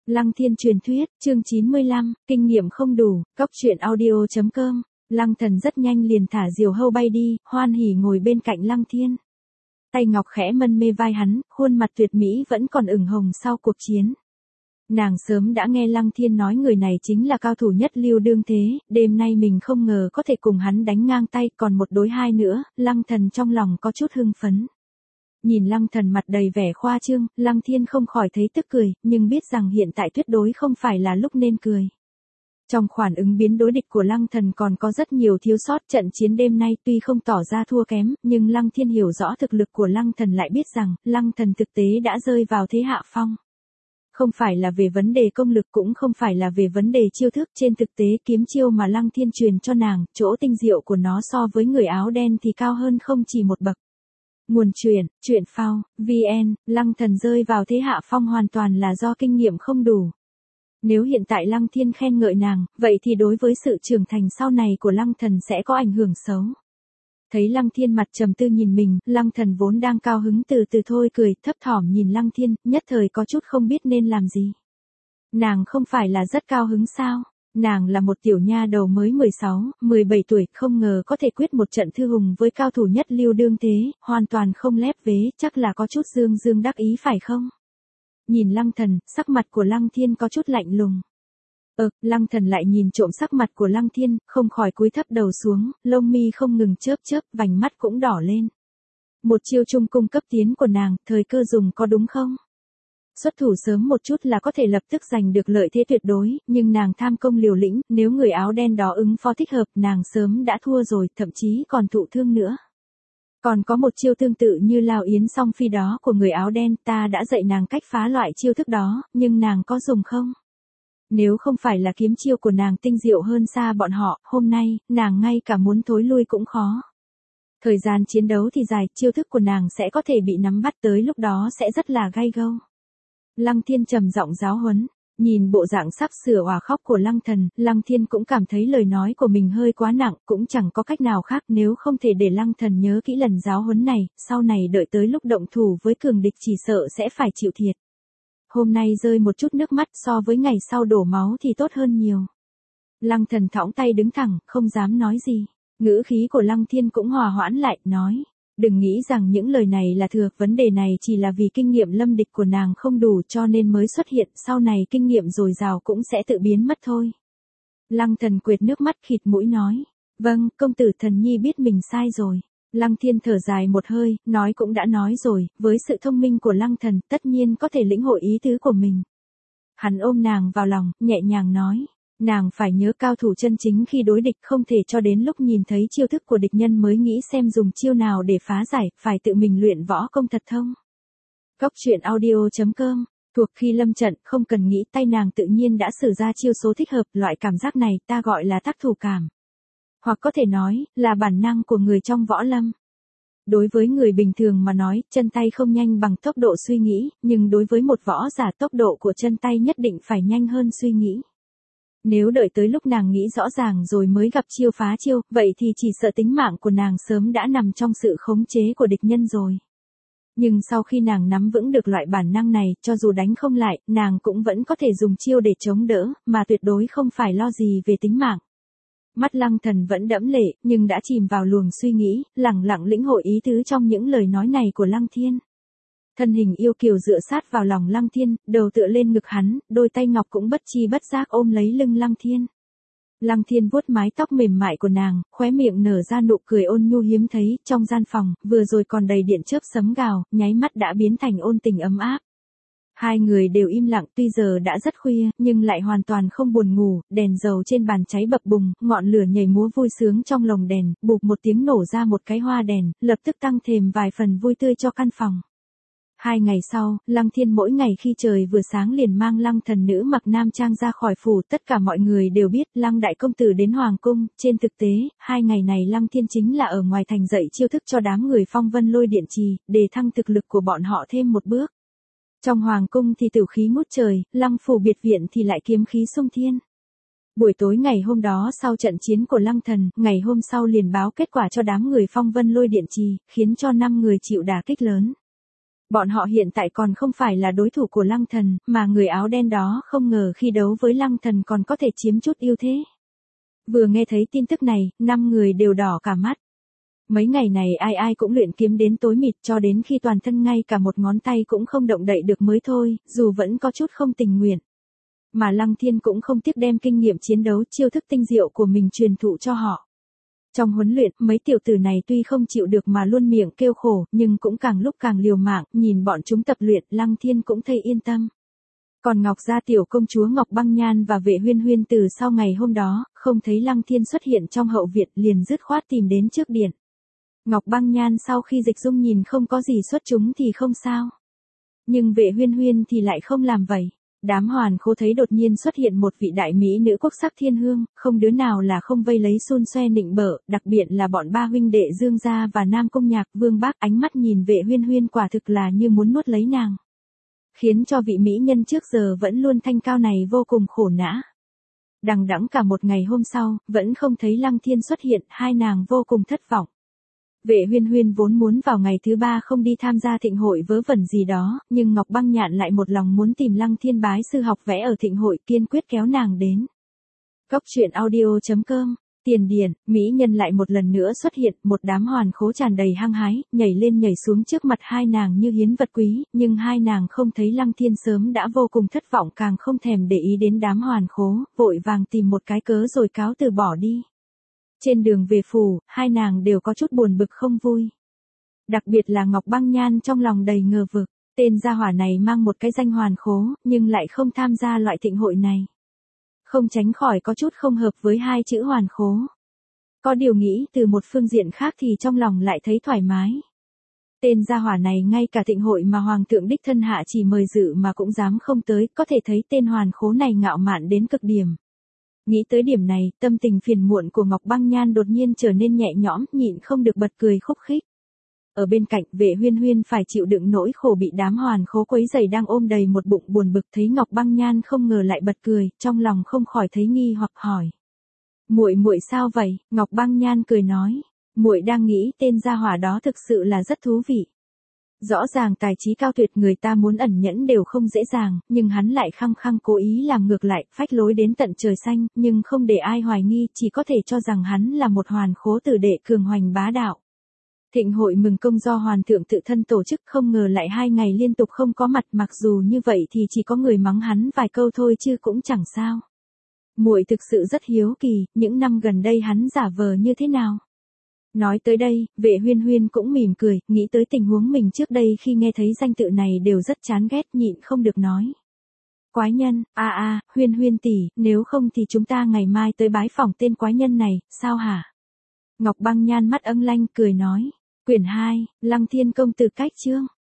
Lăng Thiên truyền thuyết, chương 95, kinh nghiệm không đủ, cóc truyện audio.com. Lăng Thần rất nhanh liền thả diều hâu bay đi, hoan hỉ ngồi bên cạnh Lăng Thiên. Tay ngọc khẽ mân mê vai hắn, khuôn mặt tuyệt mỹ vẫn còn ửng hồng sau cuộc chiến. Nàng sớm đã nghe Lăng Thiên nói người này chính là cao thủ nhất lưu đương thế, đêm nay mình không ngờ có thể cùng hắn đánh ngang tay, còn một đối hai nữa, Lăng Thần trong lòng có chút hưng phấn. Nhìn Lăng Thần mặt đầy vẻ khoa trương, Lăng Thiên không khỏi thấy tức cười, nhưng biết rằng hiện tại tuyệt đối không phải là lúc nên cười. Trong khoản ứng biến đối địch của Lăng Thần còn có rất nhiều thiếu sót, trận chiến đêm nay tuy không tỏ ra thua kém, nhưng Lăng Thiên hiểu rõ thực lực của Lăng Thần, lại biết rằng, Lăng Thần thực tế đã rơi vào thế hạ phong. Không phải là về vấn đề công lực, cũng không phải là về vấn đề chiêu thức, trên thực tế kiếm chiêu mà Lăng Thiên truyền cho nàng, chỗ tinh diệu của nó so với người áo đen thì cao hơn không chỉ một bậc. Nguồn truyện phao, VN, Lăng Thần rơi vào thế hạ phong hoàn toàn là do kinh nghiệm không đủ. Nếu hiện tại Lăng Thiên khen ngợi nàng, vậy thì đối với sự trưởng thành sau này của Lăng Thần sẽ có ảnh hưởng xấu. Thấy Lăng Thiên mặt trầm tư nhìn mình, Lăng Thần vốn đang cao hứng từ từ thôi cười, thấp thỏm nhìn Lăng Thiên, nhất thời có chút không biết nên làm gì. Nàng không phải là rất cao hứng sao? Nàng là một tiểu nha đầu mới 16, 17 tuổi, không ngờ có thể quyết một trận thư hùng với cao thủ nhất lưu đương thế, hoàn toàn không lép vế, chắc là có chút dương dương đắc ý phải không? Nhìn Lăng Thần, sắc mặt của Lăng Thiên có chút lạnh lùng. Lăng Thần lại nhìn trộm sắc mặt của Lăng Thiên, không khỏi cúi thấp đầu xuống, lông mi không ngừng chớp chớp, vành mắt cũng đỏ lên. Một chiêu trung cung cấp tiến của nàng, thời cơ dùng có đúng không? Xuất thủ sớm một chút là có thể lập tức giành được lợi thế tuyệt đối, nhưng nàng tham công liều lĩnh, nếu người áo đen đó ứng phó thích hợp, nàng sớm đã thua rồi, thậm chí còn thụ thương nữa. Còn có một chiêu tương tự như Lao Yến Song Phi đó của người áo đen, ta đã dạy nàng cách phá loại chiêu thức đó, nhưng nàng có dùng không? Nếu không phải là kiếm chiêu của nàng tinh diệu hơn xa bọn họ, hôm nay, nàng ngay cả muốn thối lui cũng khó. Thời gian chiến đấu thì dài, chiêu thức của nàng sẽ có thể bị nắm bắt, tới lúc đó sẽ rất là gay gâu. Lăng Thiên trầm giọng giáo huấn, nhìn bộ dạng sắp sửa òa khóc của Lăng Thần, Lăng Thiên cũng cảm thấy lời nói của mình hơi quá nặng, cũng chẳng có cách nào khác, nếu không thể để Lăng Thần nhớ kỹ lần giáo huấn này, sau này đợi tới lúc động thủ với cường địch chỉ sợ sẽ phải chịu thiệt. Hôm nay rơi một chút nước mắt so với ngày sau đổ máu thì tốt hơn nhiều. Lăng Thần thõng tay đứng thẳng, không dám nói gì. Ngữ khí của Lăng Thiên cũng hòa hoãn lại, nói. Đừng nghĩ rằng những lời này là thừa, vấn đề này chỉ là vì kinh nghiệm lâm địch của nàng không đủ cho nên mới xuất hiện, sau này kinh nghiệm dồi dào cũng sẽ tự biến mất thôi. Lăng Thần quệt nước mắt khịt mũi nói. Vâng, công tử Thần Nhi biết mình sai rồi. Lăng Thiên thở dài một hơi, nói cũng đã nói rồi, với sự thông minh của Lăng Thần, tất nhiên có thể lĩnh hội ý tứ của mình. Hắn ôm nàng vào lòng, nhẹ nhàng nói, nàng phải nhớ cao thủ chân chính khi đối địch, không thể cho đến lúc nhìn thấy chiêu thức của địch nhân mới nghĩ xem dùng chiêu nào để phá giải, phải tự mình luyện võ công thật thông. Cóc truyện audio.com, thuộc khi lâm trận, không cần nghĩ, tay nàng tự nhiên đã sử ra chiêu số thích hợp, loại cảm giác này ta gọi là tác thủ cảm. Hoặc có thể nói, là bản năng của người trong võ lâm. Đối với người bình thường mà nói, chân tay không nhanh bằng tốc độ suy nghĩ, nhưng đối với một võ giả tốc độ của chân tay nhất định phải nhanh hơn suy nghĩ. Nếu đợi tới lúc nàng nghĩ rõ ràng rồi mới gặp chiêu phá chiêu, vậy thì chỉ sợ tính mạng của nàng sớm đã nằm trong sự khống chế của địch nhân rồi. Nhưng sau khi nàng nắm vững được loại bản năng này, cho dù đánh không lại, nàng cũng vẫn có thể dùng chiêu để chống đỡ, mà tuyệt đối không phải lo gì về tính mạng. Mắt Lăng Thần vẫn đẫm lệ, nhưng đã chìm vào luồng suy nghĩ, lẳng lặng lĩnh hội ý tứ trong những lời nói này của Lăng Thiên. Thân hình yêu kiều dựa sát vào lòng Lăng Thiên, đầu tựa lên ngực hắn, đôi tay ngọc cũng bất chi bất giác ôm lấy lưng Lăng Thiên. Lăng Thiên vuốt mái tóc mềm mại của nàng, khóe miệng nở ra nụ cười ôn nhu hiếm thấy, trong gian phòng, vừa rồi còn đầy điện chớp sấm gào, nháy mắt đã biến thành ôn tình ấm áp. Hai người đều im lặng, tuy giờ đã rất khuya, nhưng lại hoàn toàn không buồn ngủ, đèn dầu trên bàn cháy bập bùng, ngọn lửa nhảy múa vui sướng trong lồng đèn, bụp một tiếng nổ ra một cái hoa đèn, lập tức tăng thêm vài phần vui tươi cho căn phòng. 2 ngày sau, Lăng Thiên mỗi ngày khi trời vừa sáng liền mang Lăng Thần nữ mặc nam trang ra khỏi phủ, tất cả mọi người đều biết Lăng đại công tử đến hoàng cung, trên thực tế, 2 ngày này Lăng Thiên chính là ở ngoài thành dạy chiêu thức cho đám người Phong Vân Lôi Điện Trì, để thăng thực lực của bọn họ thêm một bước. Trong hoàng cung thì tử khí ngút trời, Lăng phủ biệt viện thì lại kiếm khí xung thiên. Buổi tối ngày hôm đó sau trận chiến của Lăng Thần, ngày hôm sau liền báo kết quả cho đám người Phong Vân Lôi Điện Trì, khiến cho 5 người chịu đả kích lớn. Bọn họ hiện tại còn không phải là đối thủ của Lăng Thần, mà người áo đen đó không ngờ khi đấu với Lăng Thần còn có thể chiếm chút ưu thế. Vừa nghe thấy tin tức này, 5 người đều đỏ cả mắt. Mấy ngày này ai ai cũng luyện kiếm đến tối mịt cho đến khi toàn thân ngay cả một ngón tay cũng không động đậy được mới thôi, dù vẫn có chút không tình nguyện. Mà Lăng Thiên cũng không tiếc đem kinh nghiệm chiến đấu chiêu thức tinh diệu của mình truyền thụ cho họ. Trong huấn luyện, mấy tiểu tử này tuy không chịu được mà luôn miệng kêu khổ, nhưng cũng càng lúc càng liều mạng, nhìn bọn chúng tập luyện, Lăng Thiên cũng thấy yên tâm. Còn Ngọc gia tiểu công chúa Ngọc Băng Nhan và Vệ Huyên Huyên từ sau ngày hôm đó, không thấy Lăng Thiên xuất hiện trong hậu viện liền dứt khoát tìm đến trước điện. Ngọc Băng Nhan sau khi Dịch Dung nhìn không có gì xuất chúng thì không sao. Nhưng Vệ Huyên Huyên thì lại không làm vậy. Đám hoàn khố thấy đột nhiên xuất hiện một vị đại mỹ nữ quốc sắc thiên hương, không đứa nào là không vây lấy xun xoe nịnh bợ, đặc biệt là bọn ba huynh đệ Dương Gia và Nam Cung Nhạc Vương Bác, ánh mắt nhìn Vệ Huyên Huyên quả thực là như muốn nuốt lấy nàng. Khiến cho vị mỹ nhân trước giờ vẫn luôn thanh cao này vô cùng khổ não. Đằng đẵng cả một ngày hôm sau, vẫn không thấy Lăng Thiên xuất hiện, hai nàng vô cùng thất vọng. Vệ Huyên Huyên vốn muốn vào ngày thứ 3 không đi tham gia thịnh hội vớ vẩn gì đó, nhưng Ngọc Băng Nhạn lại một lòng muốn tìm Lăng Thiên bái sư học vẽ ở thịnh hội, kiên quyết kéo nàng đến. Cốc truyện audio.com, tiền điển, mỹ nhân lại một lần nữa xuất hiện, một đám hoàn khố tràn đầy hăng hái, nhảy lên nhảy xuống trước mặt hai nàng như hiến vật quý, nhưng hai nàng không thấy Lăng Thiên sớm đã vô cùng thất vọng, càng không thèm để ý đến đám hoàn khố, vội vàng tìm một cái cớ rồi cáo từ bỏ đi. Trên đường về phủ, hai nàng đều có chút buồn bực không vui. Đặc biệt là Ngọc Băng Nhan trong lòng đầy ngờ vực, tên gia hỏa này mang một cái danh hoàn khố, nhưng lại không tham gia loại thịnh hội này. Không tránh khỏi có chút không hợp với hai chữ hoàn khố. Có điều nghĩ từ một phương diện khác thì trong lòng lại thấy thoải mái. Tên gia hỏa này ngay cả thịnh hội mà Hoàng thượng đích thân hạ chỉ mời dự mà cũng dám không tới, có thể thấy tên hoàn khố này ngạo mạn đến cực điểm. Nghĩ tới điểm này, tâm tình phiền muộn của Ngọc Băng Nhan đột nhiên trở nên nhẹ nhõm, nhịn không được bật cười khúc khích. Ở bên cạnh, Vệ Huyên Huyên phải chịu đựng nỗi khổ bị đám hoàn khố quấy rầy đang ôm đầy một bụng buồn bực, thấy Ngọc Băng Nhan không ngờ lại bật cười, trong lòng không khỏi thấy nghi hoặc hỏi: "Muội muội sao vậy?" Ngọc Băng Nhan cười nói: "Muội đang nghĩ tên gia hỏa đó thực sự là rất thú vị. Rõ ràng tài trí cao tuyệt, người ta muốn ẩn nhẫn đều không dễ dàng, nhưng hắn lại khăng khăng cố ý làm ngược lại, phách lối đến tận trời xanh, nhưng không để ai hoài nghi, chỉ có thể cho rằng hắn là một hoàn khố tử đệ cường hoành bá đạo." Thịnh hội mừng công do Hoàng thượng tự thân tổ chức, không ngờ lại 2 ngày liên tục không có mặt, mặc dù như vậy thì chỉ có người mắng hắn vài câu thôi chứ cũng chẳng sao. Muội thực sự rất hiếu kỳ, những năm gần đây hắn giả vờ như thế nào? Nói tới đây, Vệ Huyên Huyên cũng mỉm cười, nghĩ tới tình huống mình trước đây khi nghe thấy danh tự này đều rất chán ghét, nhịn không được nói: "Quái nhân, Huyên Huyên tỷ, nếu không thì chúng ta ngày mai tới bái phỏng tên quái nhân này, sao hả?" Ngọc Băng Nhan mắt âng lanh cười nói: "Quyển 2, Lăng Thiên công tử cách chương."